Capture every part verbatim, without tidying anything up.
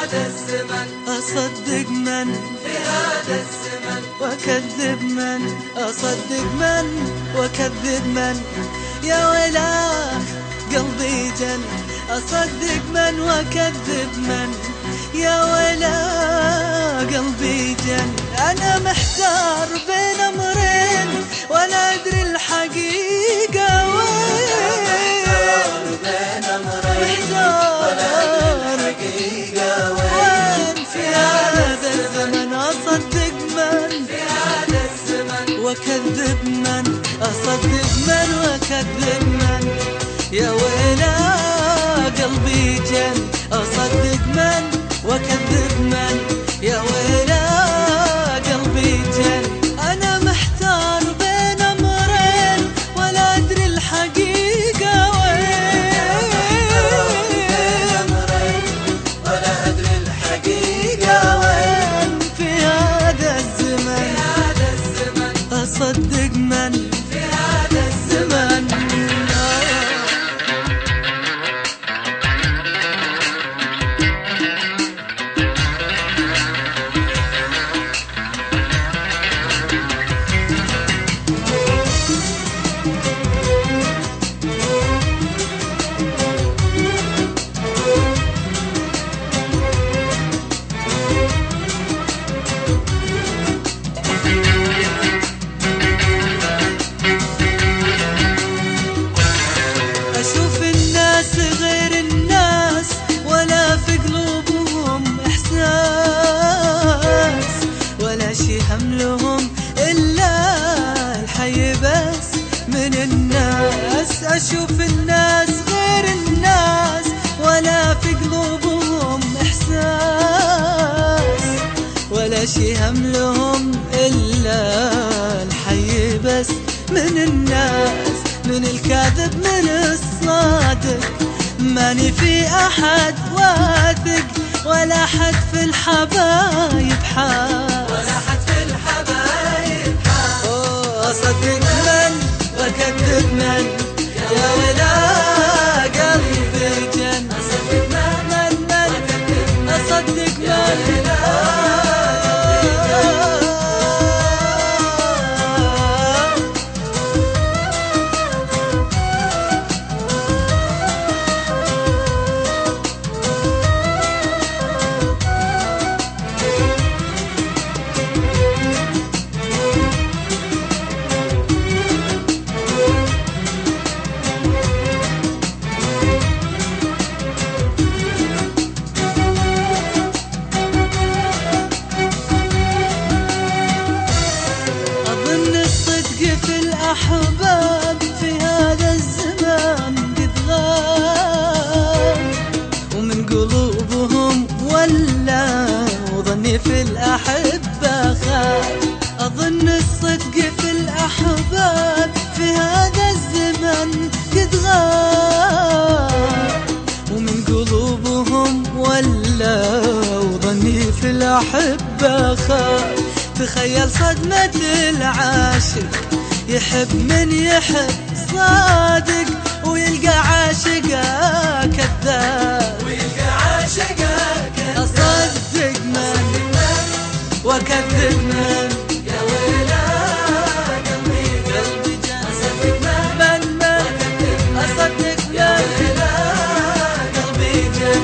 هذا الزمن، أصدق من في هذا الزمن، وأكذب من، أصدق من وأكذب من، يا ويلاه قلبي جن. أصدق من وأكذب من، يا ويلاه قلبي جن. أنا محتار بين أمرين ولا أدري الحقيقة وين. وأكذب من، أصدق من وأكذب من، يا ويلا قلبي جن. أصدق من وأكذب من، يا ويلا قلبي جن. أنا محتار بين أمرين ولا أدري الحقيقة وين. ولا أدري الحقيقة وين. في هذا الزمن أصدق من، في هذا الزمن. أشوف الناس غير الناس ولا في قلوبهم إحساس، ولا شي هملهم إلا الحي بس من الناس. أشوف الناس غير الناس ولا في قلوبهم إحساس، ولا شي هملهم إلا الحي بس من الناس. من الكاذب من الصادق ماني في أحد واثق، ولا أحد في الحبايب حاس، ولا أحد في الحبايب حاس. أصدق من وأكذب من، يا ولا قلبي جن. أصدق من وأكذب من، أصدق يا ويلا أحباب في هذا الزمان قد غاب، ومن قلوبهم ولا وظني في الأحبة خاب. أظن الصدق في الأحباب في هذا الزمن قد غاب، ومن قلوبهم ولا وظني في الأحبة خاب. تخيل صدمة العاشق يحب من يحب صادق، ويلقى عاشقه كذاب، ويلقى عاشقه كذاب. أصدق من وأكذب من، يا ويلا قلبي قلبي جن. أصدق من من من أصدق يا ويلا قلبي جن.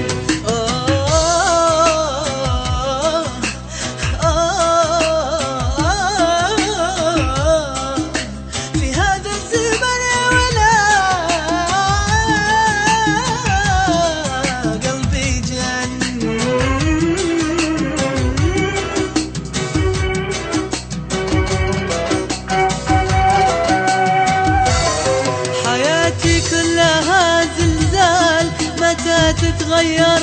متى تتغير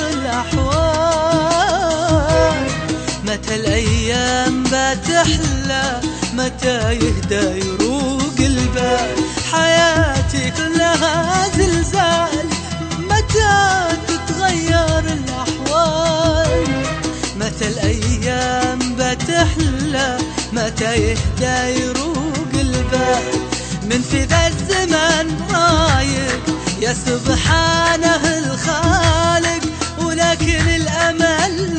الأحوال، متى الأيام بتحلى، متى يهدى يروق البال. حياتي كلها زلزال، متى تتغير الأحوال، متى الأيام بتحلى، متى يهدى يروق البال. من في ذا الزمن رايق يا سبحانه الخالق، ولكن الأمل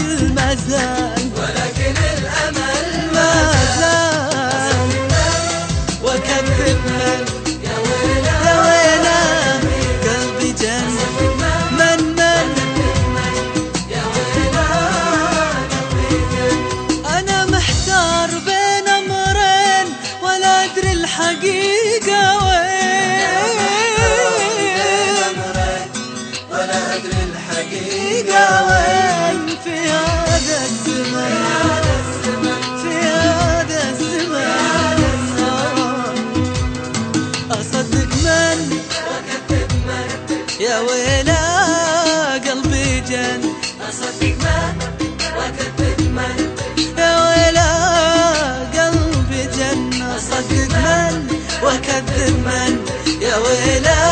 الحقيقة وين في هذا الزمان، في هذا الزمان أصدق من وأكذب من، يا ويلا قلبي جن، أصدق من وأكذب من، يا ويلا قلبي جن، أصدق من وأكذب من، يا ويلا